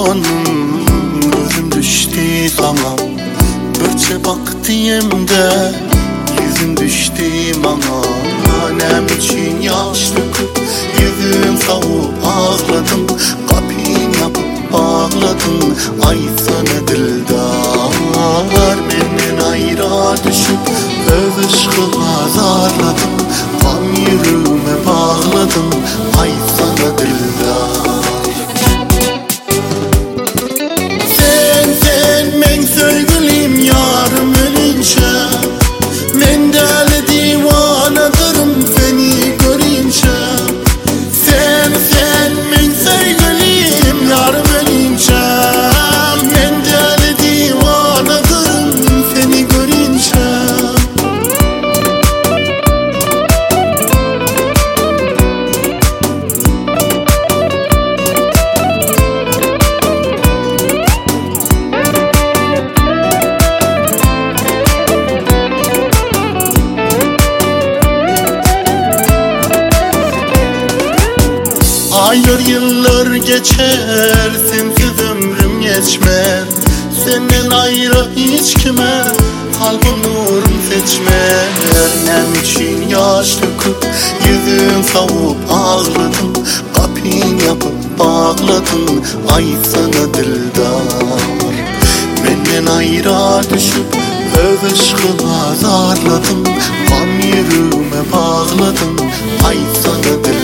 canım, gözüm düştü sana. Birçe baktığımda yüzüm düştü bana. Annem için yaş döküp yüzüm savup ağladım. Kapıyı yapıp bağladım, ay sana dildar. Benden ayrı düşüp öz ışkı azarladım. Kan yüreğime bağladım, ay sana dildar. Sen men sevgilim yarım ölünce. Men deli divanadırım seni görünce. Sen men sevgilim yarım ölünce. Men deli divanadırım seni görünce. Aylar yıllar geçer, sensiz ömrüm geçmez. Senden ayrı hiç kime kalbim nurum seçmez. Nem için yaş döküp yüzüm savup ağladım. Kapıyı yapıp bağladım, ay sana dildar. Benden ayrı düşüp öz ışkı azarladım. Kan yüreğime bağladım, ay sana dildar.